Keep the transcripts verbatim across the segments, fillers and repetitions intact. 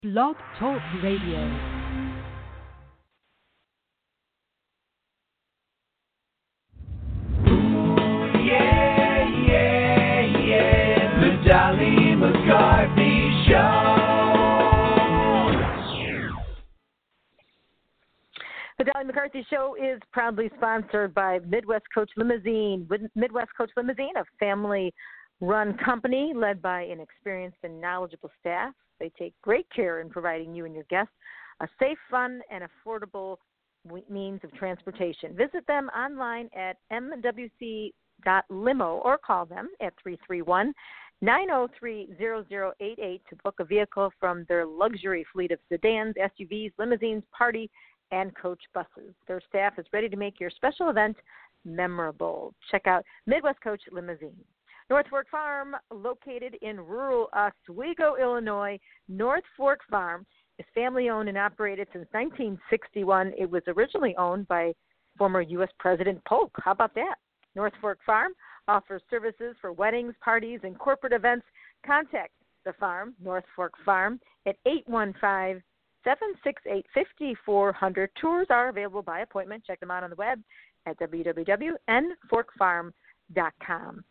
Blog Talk Radio. Yeah, yeah, yeah, the Dolly McCarthy Show. The Dolly McCarthy Show is proudly sponsored by Midwest Coach Limousine. Midwest Coach Limousine, a family-run company led by an experienced and knowledgeable staff. They take great care in providing you and your guests a safe, fun, and affordable means of transportation. Visit them online at m w c dot limo or call them at three three one, nine zero three, zero zero eight eight to book a vehicle from their luxury fleet of sedans, S U Vs, limousines, party, and coach buses. Their staff is ready to make your special event memorable. Check out Midwest Coach Limousine. North Fork Farm, located in rural Oswego, Illinois. North Fork Farm is family-owned and operated since nineteen sixty-one. It was originally owned by former U S President Polk. How about that? North Fork Farm offers services for weddings, parties, and corporate events. Contact the farm, North Fork Farm, at eight one five, seven six eight, five four zero zero. Tours are available by appointment. Check them out on the web at w w w dot n fork farm dot com.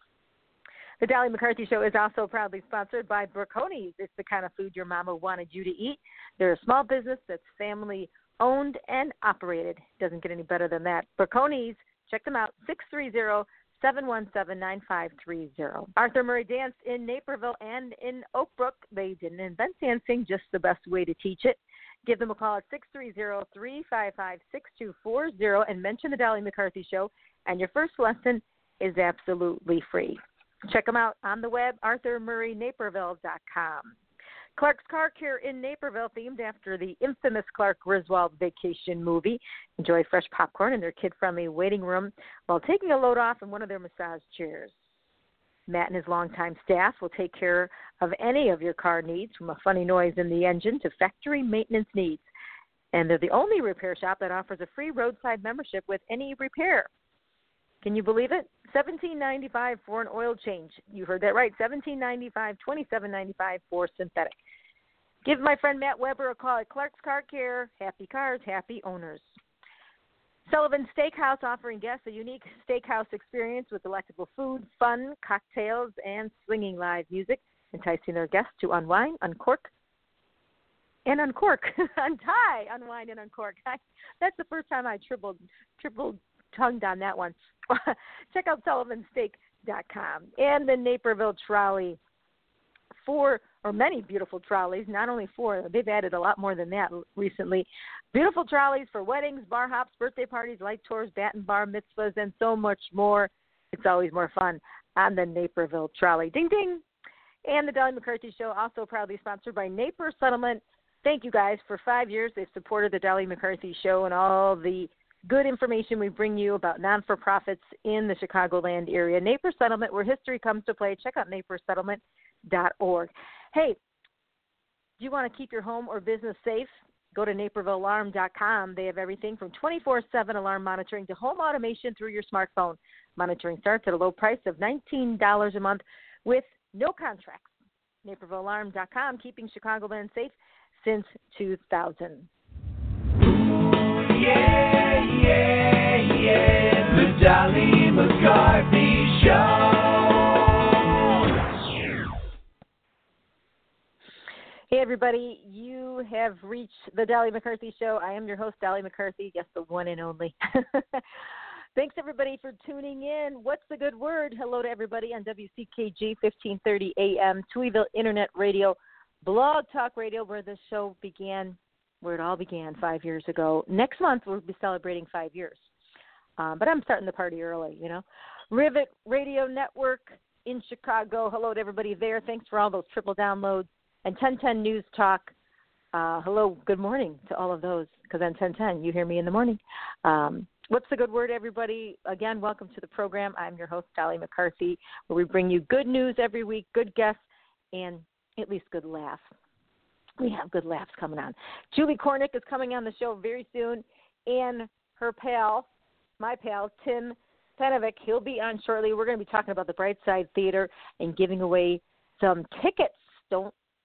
The Dolly McCarthy Show is also proudly sponsored by Brocconis. It's the kind of food your mama wanted you to eat. They're a small business that's family-owned and operated. Doesn't get any better than that. Brocconis, check them out, six three zero, seven one seven, nine five three zero. Arthur Murray danced in Naperville and in Oak Brook. They didn't invent dancing, just the best way to teach it. Give them a call at six three zero, three five five, six two four zero and mention the Dolly McCarthy Show, and your first lesson is absolutely free. Check them out on the web, arthur murray naperville dot com. Clark's Car Care in Naperville, themed after the infamous Clark Griswold vacation movie. Enjoy fresh popcorn in their kid-friendly waiting room while taking a load off in one of their massage chairs. Matt and his longtime staff will take care of any of your car needs, from a funny noise in the engine to factory maintenance needs. And they're the only repair shop that offers a free roadside membership with any repair. Can you believe it? seventeen ninety-five for an oil change. You heard that right, seventeen ninety-five, twenty-seven ninety-five for synthetic. Give my friend Matt Weber a call at Clark's Car Care. Happy cars, happy owners. Sullivan Steakhouse, offering guests a unique steakhouse experience with delectable food, fun, cocktails, and swinging live music, enticing their guests to unwind, uncork, and uncork. Untie, unwind, and uncork. I, that's the first time I tripled, tripled tongued on that one. Check out sullivan steak dot com. And the Naperville Trolley. Four or many beautiful trolleys, not only four, they've added a lot more than that recently. Beautiful trolleys for weddings, bar hops, birthday parties, light tours, bat and bar mitzvahs, and so much more. It's always more fun on the Naperville Trolley. Ding, ding. And the Dolly McCarthy Show, also proudly sponsored by Naper Settlement. Thank you guys. For five years, they've supported the Dolly McCarthy Show and all the good information we bring you about non-for-profits in the Chicagoland area. Naper Settlement, where history comes to play. Check out naper settlement dot org. Hey, do you want to keep your home or business safe? Go to naperville alarm dot com. They have everything from twenty-four seven alarm monitoring to home automation through your smartphone. Monitoring starts at a low price of nineteen dollars a month with no contracts. naperville alarm dot com, keeping Chicagoland safe since two thousand. Yeah, yeah, yeah, the Dolly McCarthy Show. Hey, everybody, you have reached the Dolly McCarthy Show. I am your host, Dolly McCarthy, yes, the one and only. Thanks, everybody, for tuning in. What's the good word? Hello to everybody on W C K G fifteen thirty A M, Tweeville Internet Radio, Blog Talk Radio, where the show began, where it all began five years ago. Next month, we'll be celebrating five years. Um, but I'm starting the party early, you know. Rivet Radio Network in Chicago. Hello to everybody there. Thanks for all those triple downloads. And ten ten News Talk. Uh, hello, good morning to all of those, because on ten ten, you hear me in the morning. Um, what's the good word, everybody? Again, welcome to the program. I'm your host, Dolly McCarthy, where we bring you good news every week, good guests, and at least good laughs. We have good laughs coming on. Julie Cornick is coming on the show very soon, and her pal, my pal, Tim Penovic, he'll be on shortly. We're going to be talking about the Brightside Theater and giving away some tickets. Don't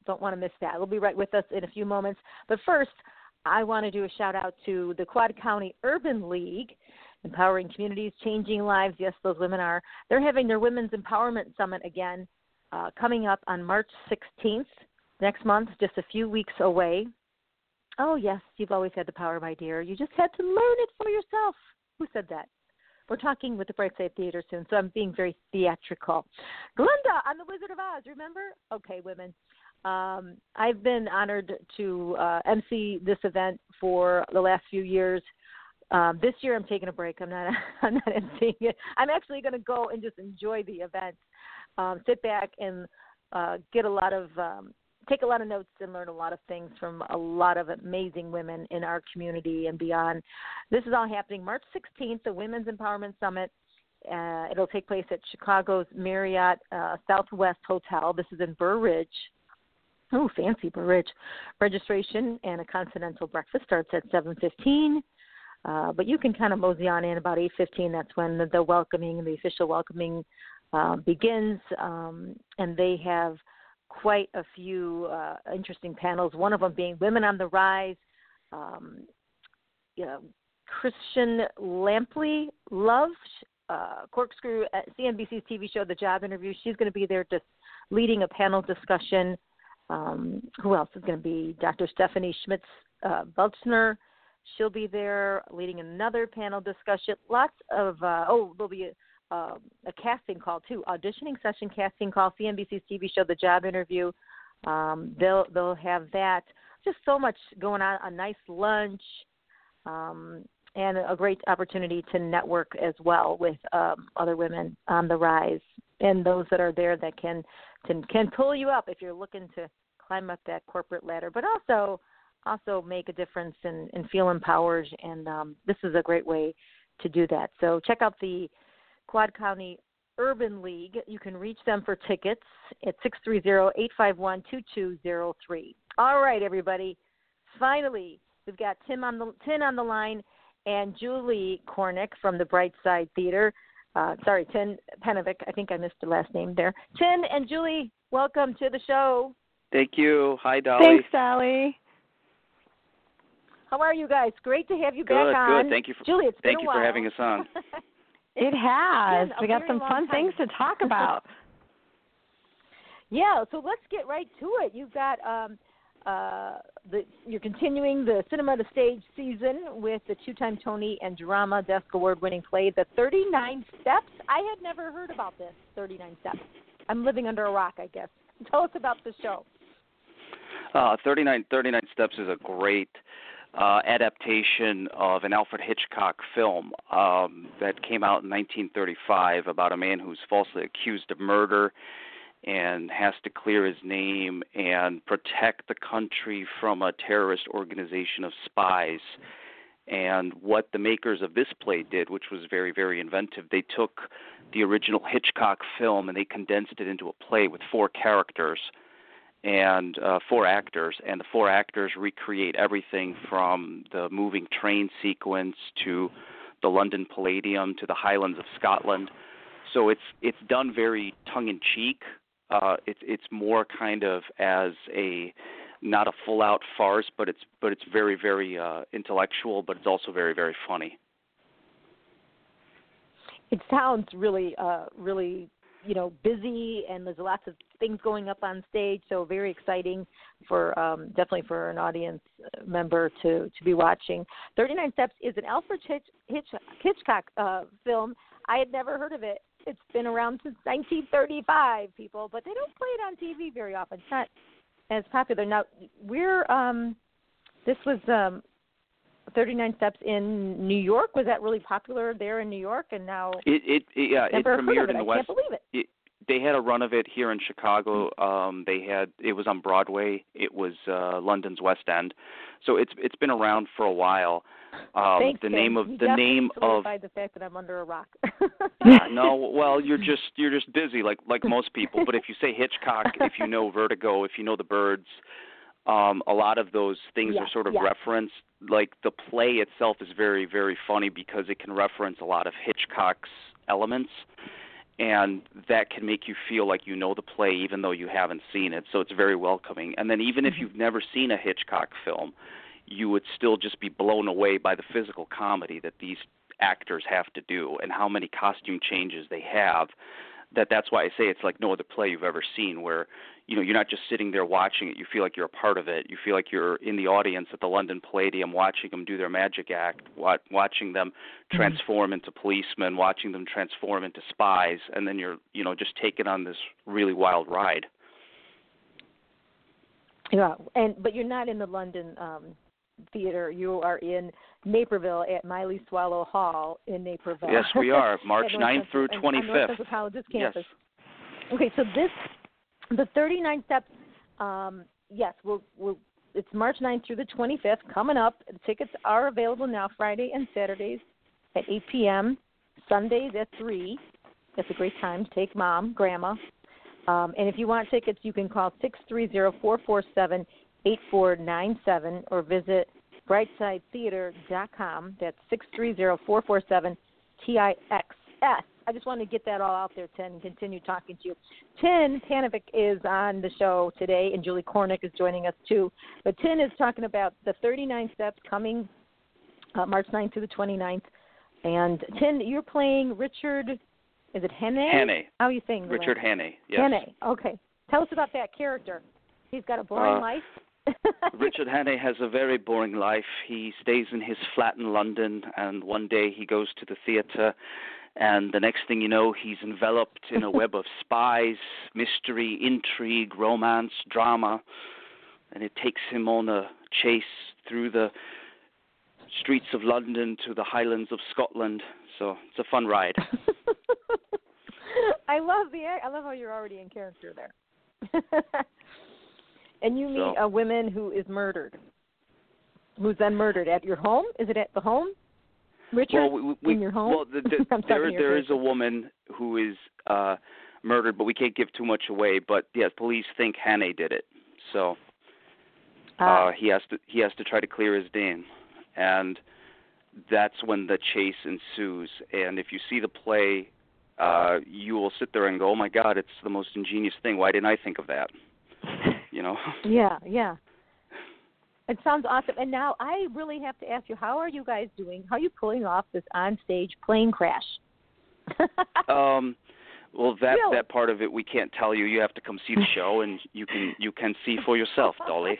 don't want to miss that. They'll be right with us in a few moments. But first, I want to do a shout-out to the Quad County Urban League, empowering communities, changing lives. Yes, those women are. They're having their Women's Empowerment Summit again uh, coming up on March sixteenth, next month, just a few weeks away. Oh, yes, you've always had the power, my dear. You just had to learn it for yourself. Who said that? We're talking with the Brightside Theater soon, so I'm being very theatrical. Glenda on The Wizard of Oz, remember? Okay, women. Um, I've been honored to uh, emcee this event for the last few years. Um, this year I'm taking a break. I'm not I'm not emceeing it. I'm actually going to go and just enjoy the event, um, sit back and uh, get a lot of um, take a lot of notes and learn a lot of things from a lot of amazing women in our community and beyond. This is all happening March sixteenth, the Women's Empowerment Summit. Uh, it'll take place at Chicago's Marriott uh, Southwest Hotel. This is in Burr Ridge. Oh, fancy Burr Ridge. Registration and a continental breakfast starts at seven fifteen. Uh, but you can kind of mosey on in about eight fifteen. That's when the, the welcoming, the official welcoming uh, begins. Um, and they have quite a few uh, interesting panels, one of them being Women on the Rise. Um, you know, Christian Lampley Love, uh, Corkscrew at C N B C's T V show, The Job Interview. She's going to be there just leading a panel discussion. Um, who else is going to be? Doctor Stephanie Schmitz uh, Belchner. She'll be there leading another panel discussion. Lots of, uh, oh, there'll be a, uh, a casting call too, auditioning session casting call, C N B C's T V show, The Job Interview. Um, they'll they'll have that. Just so much going on, a nice lunch, um, and a great opportunity to network as well with um, other women on the rise and those that are there that can, can, can pull you up if you're looking to climb up that corporate ladder, but also also make a difference and, and feel empowered, and um, this is a great way to do that. So check out the Quad County Urban League. You can reach them for tickets at six three zero, eight five one, two two zero three. All right, everybody. Finally, we've got Tim on the Tin on the line and Julie Cornick from the Brightside Theater. Uh, sorry, Tin Penovic. I think I missed the last name there. Tin and Julie, welcome to the show. Thank you. Hi, Dolly. Thanks, Dolly. How are you guys? Great to have you good, back on. Good, Thank you for, Julie, it's thank been a you while. for having us on. It has. Been a We got very some long fun time. things to talk about. Yeah, so let's get right to it. You've got um, uh, the you're continuing the Cinema to Stage season with the two-time Tony and Drama Desk Award-winning play, The thirty-nine Steps. I had never heard about this, thirty-nine Steps. I'm living under a rock, I guess. Tell us about the show. Uh, thirty-nine, thirty-nine Steps is a great uh, adaptation of an Alfred Hitchcock film um, that came out in nineteen thirty-five about a man who's falsely accused of murder and has to clear his name and protect the country from a terrorist organization of spies. And what the makers of this play did, which was very, very inventive, they took the original Hitchcock film and they condensed it into a play with four characters and uh, four actors, and the four actors recreate everything from the moving train sequence to the London Palladium to the Highlands of Scotland. So it's it's done very tongue-in-cheek. Uh, it's it's more kind of as a not a full-out farce, but it's but it's very very uh, intellectual, but it's also very very funny. It sounds really uh, really you know busy, and there's lots of things going up on stage, so very exciting for um, definitely for an audience member to to be watching. thirty-nine Steps is an Alfred Hitch, Hitch, Hitchcock uh, film. I had never heard of it. It's been around since nineteen thirty-five, people, but they don't play it on T V very often. It's not as popular. Now, we're, um, this was um, thirty-nine Steps in New York. Was that really popular there in New York? And now, It, it, it yeah, it never heard premiered of it. in the I West. can't believe it. it. They had a run of it here in Chicago. Um, they had it was on Broadway. It was uh, London's West End, so it's it's been around for a while. Um, Thanks, the Tim. name of You the name of solidified the fact that I'm under a rock. yeah, no, well, you're just you're just busy like like most people. But if you say Hitchcock, if you know Vertigo, if you know The Birds, um, a lot of those things Yeah, are sort of yeah. referenced. Like the play itself is very very funny because it can reference a lot of Hitchcock's elements. and that can make you feel like you know the play even though you haven't seen it. So it's very welcoming. And then even if you've never seen a Hitchcock film, you would still just be blown away by the physical comedy that these actors have to do and how many costume changes they have. That that's why I say it's like no other play you've ever seen, where you know you're not just sitting there watching it. You feel like you're a part of it. You feel like you're in the audience at the London Palladium, watching them do their magic act, watching them transform into policemen, watching them transform into spies, and then you're you know just taken on this really wild ride. Yeah, and but you're not in the London um, theater. You are in Naperville at Miley Swallow Hall in Naperville. Yes, we are. March ninth through twenty-fifth. On North Central College's campus. Yes. Okay, so this, the thirty-nine steps, um, yes, we'll, we'll, it's March ninth through the twenty-fifth, coming up. The tickets are available now Friday and Saturdays at eight p.m., Sundays at three. That's a great time to take mom, grandma. Um, and if you want tickets, you can call six three zero, four four seven, eight four nine seven or visit brightside theater dot com. That's six three zero, four four seven, T I X S. I just wanted to get that all out there, Tin, and continue talking to you. Tin Panovic is on the show today, and Julie Cornick is joining us too. But Tin is talking about the thirty-nine steps coming uh, March ninth to the twenty-ninth. And Tin, you're playing Richard, is it Hannay? Hannay. How are you saying? Richard Hannay, yes. Hannay, okay. Tell us about that character. He's got a boring uh, life. Richard Hannay has a very boring life. He stays in his flat in London, and one day he goes to the theater, and the next thing you know, he's enveloped in a web of spies, mystery, intrigue, romance, drama, and it takes him on a chase through the streets of London to the Highlands of Scotland. So it's a fun ride. I love the I love how you're already in character there. And you meet so, a woman who is murdered, who's then murdered at your home. Is it at the home, Richard? Well, we, we, in your home? Well, the, the, there there is a woman who is uh, murdered, but we can't give too much away. But yes, police think Hannay did it, so uh, uh, he has to he has to try to clear his name, and that's when the chase ensues. And if you see the play, uh, you will sit there and go, "Oh my God, it's the most ingenious thing. Why didn't I think of that?" You know? Yeah, yeah. It sounds awesome. And now I really have to ask you, how are you guys doing? How are you pulling off this on-stage plane crash? um, well, that really? that part of it we can't tell you. You have to come see the show, and you can you can see for yourself, Dolly.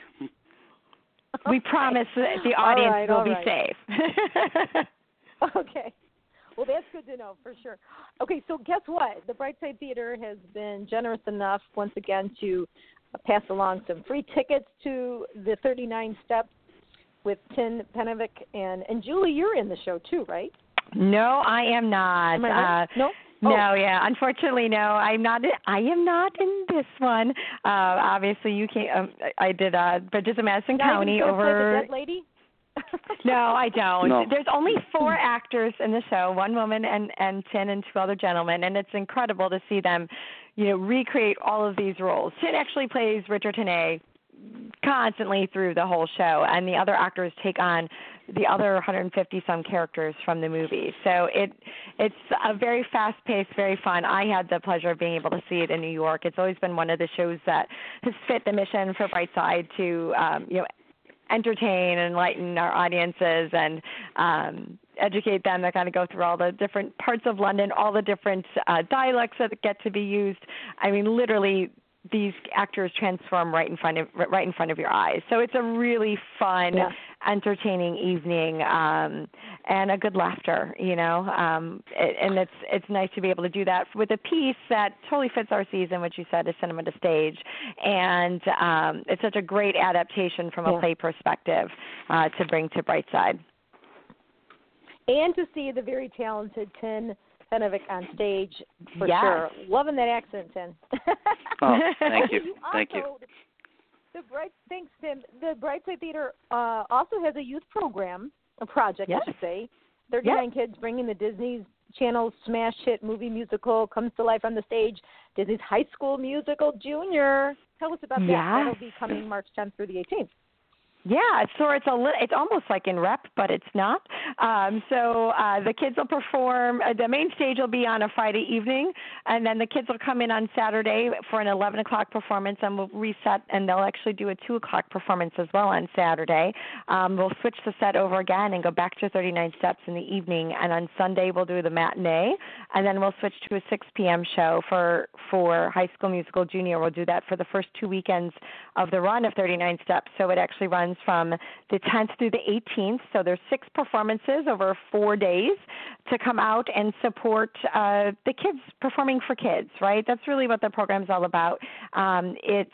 We promise that the audience right, will be right. safe. Okay. Well, that's good to know for sure. Okay, so guess what? The Brightside Theater has been generous enough once again to pass along some free tickets to the thirty-nine steps with Tin Panovic. And, and Julie, you're in the show too, right? No, I am not. Am I right? Uh, no? No, oh. yeah. Unfortunately, no. I'm not. I am not in this one. Uh, obviously, you can't. Um, I did uh, Bridges of Madison Not County even over. Play the dead lady? No, I don't. No. There's only four actors in the show, one woman and, and Tin and two other gentlemen, and it's incredible to see them, you know, recreate all of these roles. Tin actually plays Richard Hannay constantly through the whole show, and the other actors take on the other one hundred fifty some characters from the movie. So it it's a very fast-paced, very fun. I had the pleasure of being able to see it in New York. It's always been one of the shows that has fit the mission for Brightside to, um, you know, entertain and enlighten our audiences and um, educate them. They kind of go through all the different parts of London, all the different uh, dialects that get to be used. I mean, literally, these actors transform right in front of right in front of your eyes. So it's a really fun, yeah. entertaining evening um, and a good laughter, you know. Um, it, and it's it's nice to be able to do that with a piece that totally fits our season, which you said is cinema to stage. And um, it's such a great adaptation from a yeah. play perspective uh, to bring to Brightside. And to see the very talented Tin Panovic on stage, for yes. sure. Loving that accent, Tin. Oh, thank you. you Thank also, you. The Bright, thanks, Tim. The Brightside Theater uh, also has a youth program, a project, yes. I should say. thirty-nine yes. kids bringing the Disney Channel smash hit movie musical comes to life on the stage. Disney's High School Musical Junior. Tell us about that. Yes. That'll be coming March tenth through the eighteenth. Yeah, it's so it's a li- it's almost like in rep, but it's not. Um, so uh, the kids will perform. Uh, the main stage will be on a Friday evening, and then the kids will come in on Saturday for an eleven o'clock performance, and we'll reset, and they'll actually do a two o'clock performance as well on Saturday. Um, we'll switch the set over again and go back to thirty-nine steps in the evening, and on Sunday we'll do the matinee, and then we'll switch to a six p.m. show for for High School Musical Junior. We'll do that for the first two weekends of the run of thirty-nine steps. So it actually runs from the tenth through the eighteenth. So there's six performances over four days to come out and support uh, the kids performing for kids, right? That's really what the program's all about. Um, it's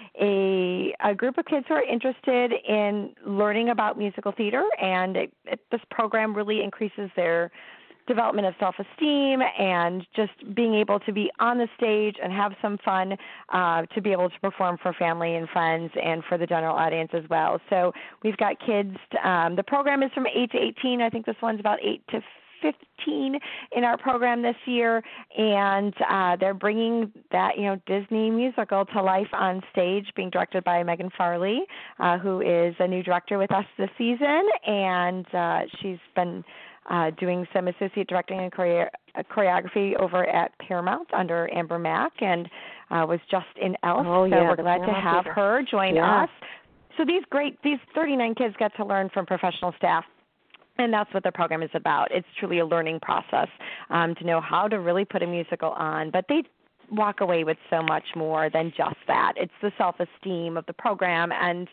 a, a group of kids who are interested in learning about musical theater, and it, it, this program really increases their development of self-esteem and just being able to be on the stage and have some fun, uh, to be able to perform for family and friends and for the general audience as well. So we've got kids. Um, the program is from eight to eighteen. I think this one's about eight to fifteen in our program this year, and uh, they're bringing that, you know, Disney musical to life on stage, being directed by Megan Farley, uh, who is a new director with us this season, and uh, she's been Uh, doing some associate directing and choreo- choreography over at Paramount under Amber Mack, and uh, was just in Elf. Oh, so yeah, we're the glad to Paramount have theater. her join Yeah. us. So these great, these thirty-nine kids get to learn from professional staff. And that's what the program is about. It's truly a learning process um, to know how to really put a musical on. But they walk away with so much more than just that. It's the self-esteem of the program and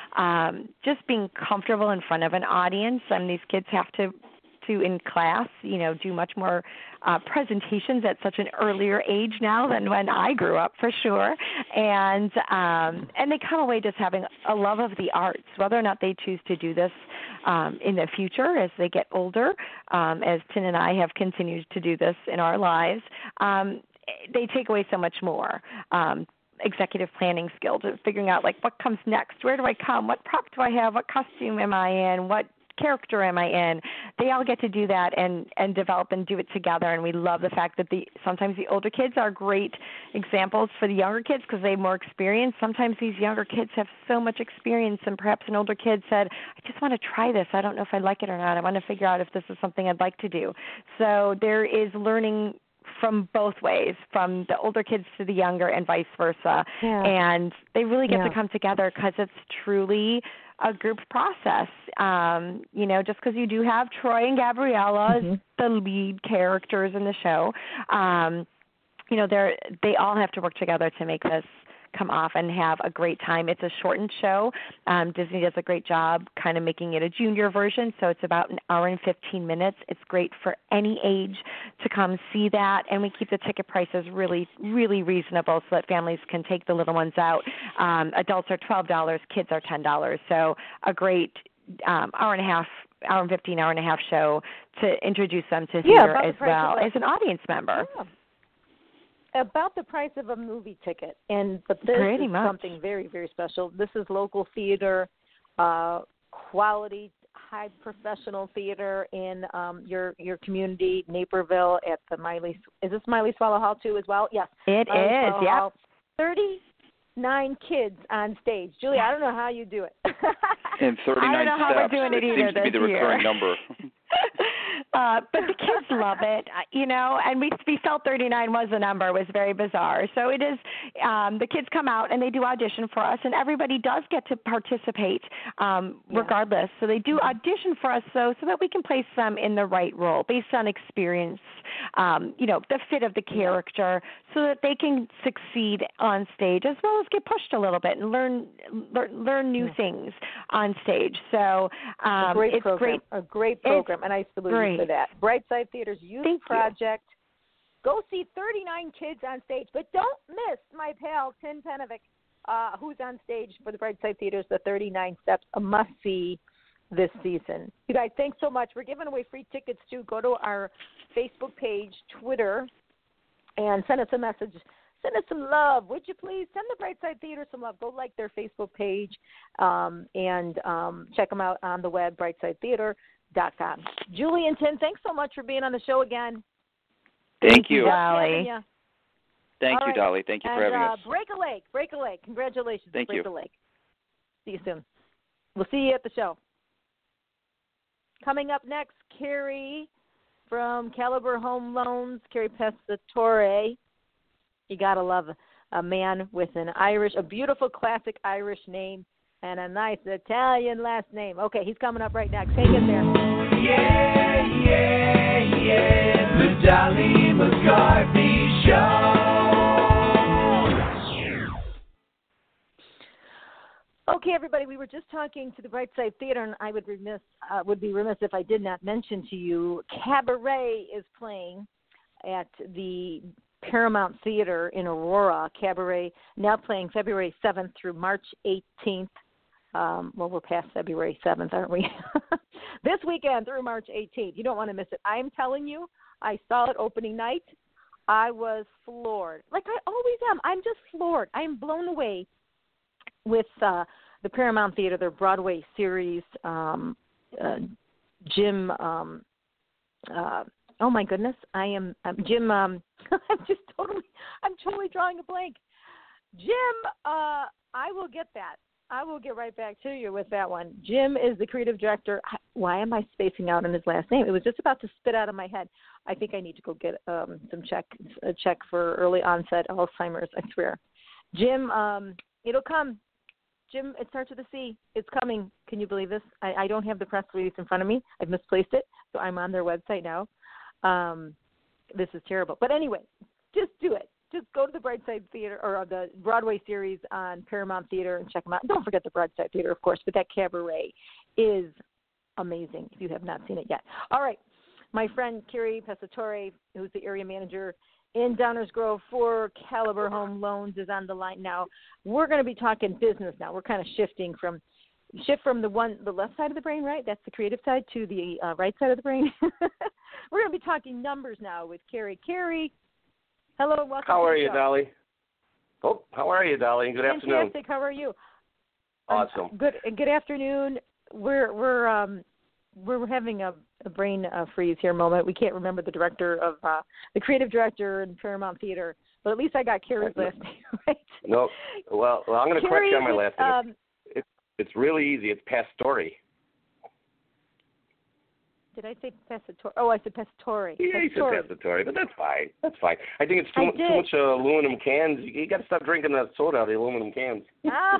um, just being comfortable in front of an audience. And these kids have to to in class, you know, do much more uh, presentations at such an earlier age now than when I grew up, for sure. And um, and they come away just having a love of the arts, whether or not they choose to do this um, in the future as they get older, um, as Tin and I have continued to do this in our lives. Um, they take away so much more. Um, executive planning skills, figuring out like what comes next, where do I come, what prop do I have, what costume am I in, what character am I in. They all get to do that and, and develop and do it together, and we love the fact that the sometimes the older kids are great examples for the younger kids because they have more experience. Sometimes these younger kids have so much experience, and perhaps an older kid said, I just want to try this. I don't know if I like it or not. I want to figure out if this is something I'd like to do. So there is learning from both ways, from the older kids to the younger and vice versa. Yeah. And they really get Yeah. to come together because it's truly a group process. Um, you know, just because you do have Troy and Gabriella Mhm. as the lead characters in the show, um, you know, they're, they all have to work together to make this come off and have a great time. It's a shortened show. Um, Disney does a great job kind of making it a junior version, so it's about an hour and fifteen minutes. It's great for any age to come see that, and we keep the ticket prices really, really reasonable so that families can take the little ones out. Um, adults are twelve dollars, kids are ten dollars, so a great um, hour and a half, hour and fifteen, hour and a half show to introduce them to Yeah, theater about the as price of well a- as an audience member. Yeah. About the price of a movie ticket, and but this Pretty is much. something very, very special. This is local theater, uh, quality, high professional theater in um, your your community, Naperville, at the Miley. Is this Miley Swallow Hall too as well? Yes, It Miley is, Swallow yep. Hall. Thirty-nine kids on stage. Julie, I don't know how you do it. And thirty-nine I don't know how steps. we're doing it either seems to be this the year. recurring number. Uh, but the kids love it, uh, you know, and we we felt thirty-nine was the number. It was very bizarre. So it is, um, the kids come out and they do audition for us, and everybody does get to participate um, Yeah. regardless. So they do audition for us, so, so that we can place them in the right role based on experience, um, you know, the fit of the character, so that they can succeed on stage as well as get pushed a little bit and learn learn, learn new Yeah. things on stage. So um, a great it's program, great. a great It's program, and I salute you for great. that. Brightside Theater's Youth Thank you. Project. Go see thirty-nine kids on stage, but don't miss my pal Tin Penovic, uh, who's on stage for the Brightside Theater's The thirty-nine Steps, a must-see this season. You guys, thanks so much. We're giving away free tickets too. Go to our Facebook page, Twitter, and send us a message. Send us some love, would you please? Send the Brightside Theater some love. Go like their Facebook page um, and um, check them out on the web, brightside theater dot com. Julie and Tin, thanks so much for being on the show again. Thank you. you, Dolly. Having ya. Thank All you, right. Dolly. Thank you for and, having uh, us. Break a Leg, Break a Leg. Congratulations, Thank Break you. a Leg. See you soon. We'll see you at the show. Coming up next, Carrie from Caliber Home Loans, Carrie Pescatore. You got to love a man with an Irish, a beautiful classic Irish name and a nice Italian last name. Okay, he's coming up right next. Hang in there. Yeah, yeah, yeah, the Dolly McCarthy Show. Okay, everybody, we were just talking to the Brightside Theater, and I would remiss uh, would be remiss if I did not mention to you, Cabaret is playing at the Paramount Theater in Aurora. Cabaret now playing February seventh through March eighteenth. Um, well, we're past February seventh, aren't we? This weekend through March eighteenth. You don't want to miss it. I'm telling you, I saw it opening night. I was floored. Like I always am. I'm just floored. I'm blown away with uh, the Paramount Theater, their Broadway series, um, uh, Jim, um, uh, oh my goodness, I am, um, Jim, um, I'm just totally, I'm totally drawing a blank. Jim, uh, I will get that. I will get right back to you with that one. Jim is the creative director. Why am I spacing out on his last name? It was just about to spit out of my head. I think I need to go get um, some check, a check for early onset Alzheimer's, I swear. Jim, um, it'll come. Jim, it starts with a C. It's coming. Can you believe this? I, I don't have the press release in front of me. I've misplaced it, so I'm on their website now. Um, this is terrible. But anyway, just do it. Just go to the Brightside Theater or the Broadway series on Paramount Theater and check them out. Don't forget the Brightside Theater, of course, but that Cabaret is amazing if you have not seen it yet. All right. My friend Carrie Pescatore, who's the area manager in Downers Grove for Caliber Home Loans, is on the line now. We're going to be talking business now. We're kind of shifting from shift from the one the left side of the brain, right? That's the creative side, to the uh, right side of the brain. We're going to be talking numbers now with Carrie. Carrie, hello, welcome. How to are the you, show. Dolly? Oh, how are you, Dolly? Good Fantastic. afternoon. How are you? Awesome. Um, good. Good afternoon. We're we're um we're having a, a brain uh, freeze here moment. We can't remember the director of uh, the creative director in Paramount Theater, but at least I got Carrie's last name right. No, well, well I'm going to correct you on my last name. Um, It's, it's really easy. It's Pastore. Did I say Pescatore? Oh, I said Pescatore. Yeah, you said Pastore, but that's fine. That's fine. I think it's too, I much, did. too much uh, aluminum cans. You, you got to stop drinking that soda out of the aluminum cans. Ah.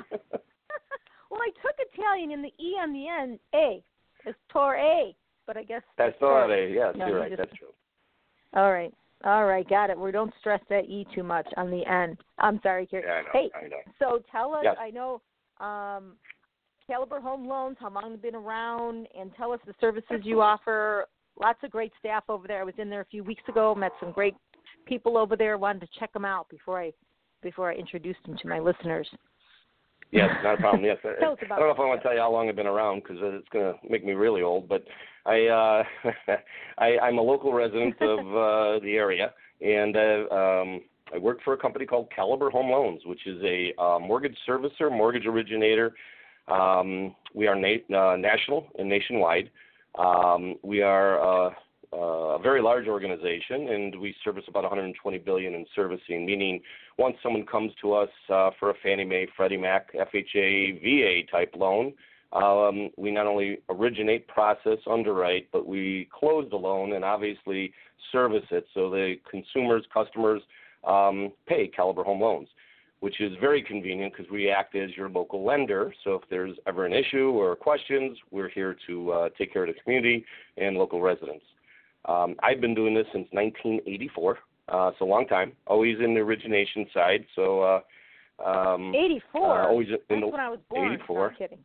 Well, I took Italian in the E on the end, A. Pastore, but I guess Pastore. Yes, No, you're you right. just- That's true. All right. All right, got it. We don't stress that E too much on the end. I'm sorry, Carrie. Yeah, I know. Hey, I know. so tell us, Yes. I know um, Caliber Home Loans, how long you've been around, and tell us the services you offer. Lots of great staff over there. I was in there a few weeks ago, met some great people over there, wanted to check them out before I before I introduced them to my listeners. Yes, not a problem. Yes, I, Tell us I about don't know if I want to tell you how long I've been around because it's going to make me really old. But I, uh, I I'm a local resident of uh, the area, and uh, um, I work for a company called Caliber Home Loans, which is a uh, mortgage servicer, mortgage originator. Um, we are na- uh, national and nationwide. Um, we are uh, uh, a very large organization, and we service about one hundred twenty billion dollars in servicing, meaning once someone comes to us uh, for a Fannie Mae, Freddie Mac, F H A, V A type loan, um, we not only originate, process, underwrite, but we close the loan and obviously service it so the consumers, customers um, pay Caliber Home Loans, which is very convenient because we act as your local lender. So if there's ever an issue or questions, we're here to uh, take care of the community and local residents. Um, I've been doing this since nineteen eighty-four. Uh, it's a long time, always in the origination side. So, uh, um, eighty-four? Uh, always in That's the when I was born. eighty-four. No, I'm kidding.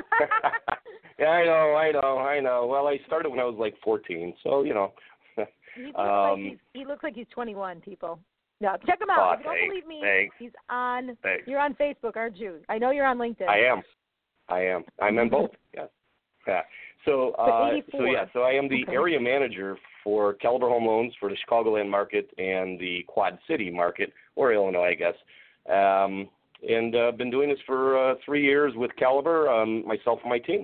Yeah, I know, I know, I know. Well, I started when I was like fourteen, so, you know. He looks, um, like he's, he looks like he's twenty-one, people. No, check him out. Oh, if you don't thanks, believe me, thanks, he's on. thanks. You're on Facebook, aren't you? I know you're on LinkedIn. I am. I am. I'm in both. Yes. Yeah. So, uh, so yeah. So I am the Okay. area manager for Caliber Home Loans for the Chicagoland market and the Quad City market, or Illinois, I guess. Um, and uh, been doing this for uh, three years with Caliber, um, myself and my team.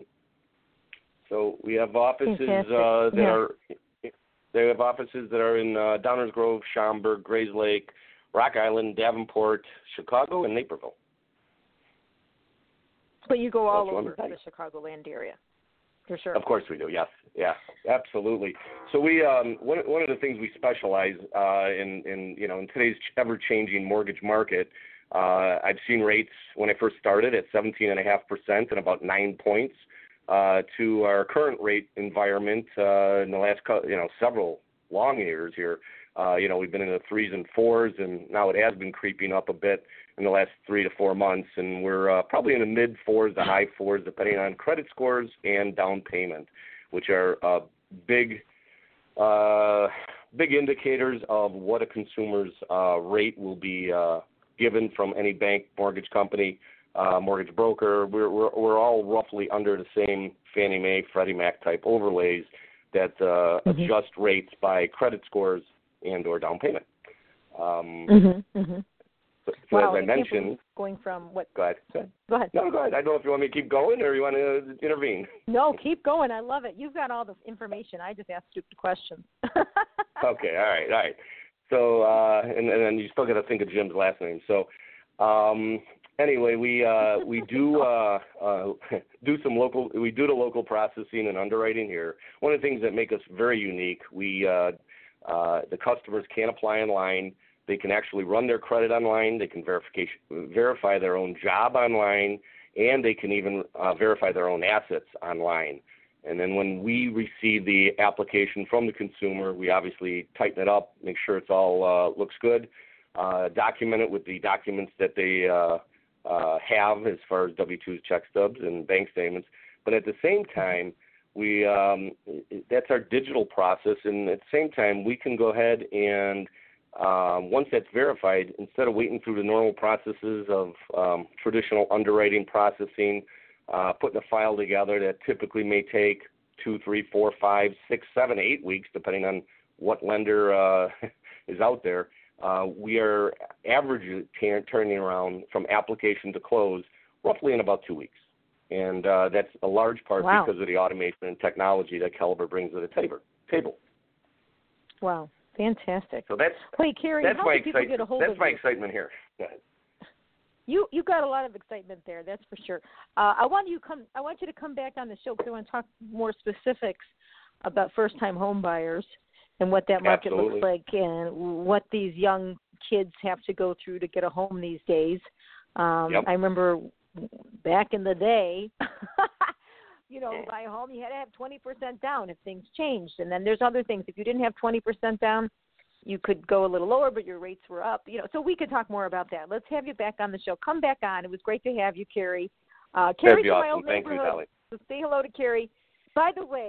So we have offices Fantastic. uh, that Yeah. are. They have offices that are in uh, Downers Grove, Schaumburg, Grays Lake, Rock Island, Davenport, Chicago, and Naperville. But you go all That's over wonderful. the Chicagoland area, for sure. Of course we do. Yes, yeah, absolutely. So we um, one one of the things we specialize uh, in in you know in today's ever changing mortgage market. Uh, I've seen rates when I first started at seventeen and a half percent and about nine points uh, to our current rate environment uh, in the last you know several long years here. Uh, you know we've been in the threes and fours, and now it has been creeping up a bit in the last three to four months, and we're uh, probably in the mid fours to high fours, depending on credit scores and down payment, which are uh, big, uh, big indicators of what a consumer's uh, rate will be uh, given from any bank, mortgage company, uh, mortgage broker. We're, we're we're all roughly under the same Fannie Mae, Freddie Mac type overlays that uh, mm-hmm. adjust rates by credit scores and or down payment. Um, mm-hmm. Mm-hmm. So, so wow, as I mentioned, going from what? Go ahead. Go ahead. Go ahead. No, go ahead. I don't know if you want me to keep going or you want to intervene. No, keep going. I love it. You've got all the information. I just ask stupid questions. Okay. All right. All right. So, uh, and, and then you still got to think of Jim's last name. So, um, anyway, we uh, we do uh, uh, do some local. We do the local processing and underwriting here. One of the things that make us very unique, we uh, uh, the customers can apply online. They can actually run their credit online. They can verification, verify their own job online, and they can even uh, verify their own assets online. And then when we receive the application from the consumer, we obviously tighten it up, make sure it's all uh, looks good, uh, document it with the documents that they uh, uh, have as far as W two's, check stubs, and bank statements. But at the same time, we um, that's our digital process, and at the same time, we can go ahead and Um, once that's verified, instead of waiting through the normal processes of um, traditional underwriting processing, uh, putting a file together that typically may take two, three, four, five, six, seven, eight weeks, depending on what lender uh, is out there, uh, we are averaging t- turning around from application to close roughly in about two weeks. And uh, that's a large part wow. because of the automation and technology that Caliber brings to the table. table. Wow. Fantastic. So that's Wait, Carrie, that's how my do people excitement. get a hold that's of my you? excitement here. Go ahead. You you got a lot of excitement there, that's for sure. Uh, I want you come. I want you to come back on the show because I want to talk more specifics about first-time home buyers and what that market Absolutely. looks like and what these young kids have to go through to get a home these days. Um, yep. I remember back in the day. You know, buy a home, you had to have twenty percent down if things changed. And then there's other things. If you didn't have twenty percent down, you could go a little lower, but your rates were up. You know, so we could talk more about that. Let's have you back on the show. Come back on. It was great to have you, Carrie. Uh, Carrie's in my awesome. old Thank neighborhood. You, so say hello to Carrie. By the way,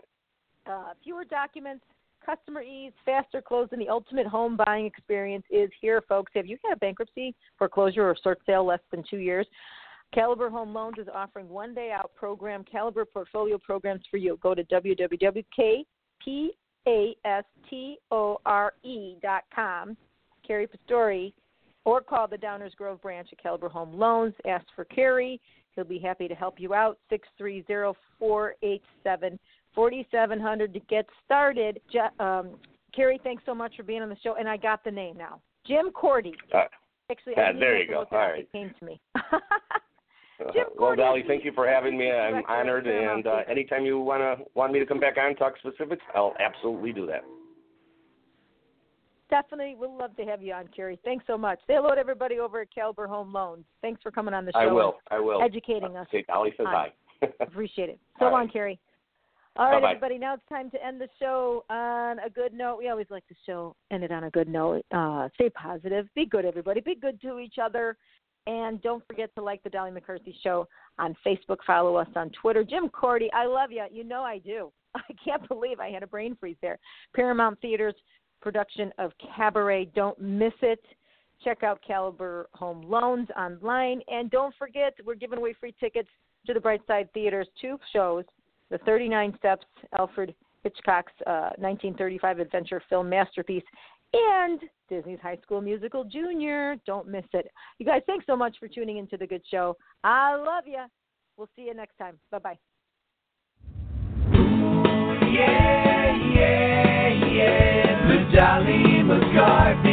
uh, fewer documents, customer ease, faster closing, the ultimate home buying experience is here, folks. Have you had a bankruptcy, foreclosure, or short sale less than two years? Caliber Home Loans is offering one-day-out program, Caliber Portfolio Programs for you. Go to w w w dot k p a s t o r e dot com, Carrie Pastori, or call the Downers Grove branch at Caliber Home Loans. Ask for Carrie. He'll be happy to help you out. six three zero, four eight seven, four seven zero zero to get started. Um, Carrie, thanks so much for being on the show, and I got the name now. Jim Cordy. Uh, Actually, yeah, I there you go. All right. It came to me. Uh, well, Dolly, thank you for having me. I'm honored, and uh, anytime you wanna want me to come back on and talk specifics, I'll absolutely do that. Definitely, we'll love to have you on, Carrie. Thanks so much. Say hello to everybody over at Caliber Home Loans. Thanks for coming on the show. I will. I will. Educating uh, us. Say Dolly says hi. Appreciate it. So All long, right. Carrie. All right, Bye-bye. everybody. Now it's time to end the show on a good note. We always like to show end it on a good note. Uh, stay positive. Be good, everybody. Be good to each other. And don't forget to like the Dolly McCarthy Show on Facebook. Follow us on Twitter. Jim Cordy, I love you. You know I do. I can't believe I had a brain freeze there. Paramount Theater's production of Cabaret. Don't miss it. Check out Caliber Home Loans online. And don't forget, we're giving away free tickets to the Brightside Theater's two shows, The thirty-nine Steps, Alfred Hitchcock's uh, nineteen thirty-five adventure film masterpiece, and Disney's High School Musical Junior. Don't miss it. You guys, thanks so much for tuning into The Good Show. I love you. We'll see you next time. Bye-bye. Yeah, yeah, yeah, the Dolly McCarthy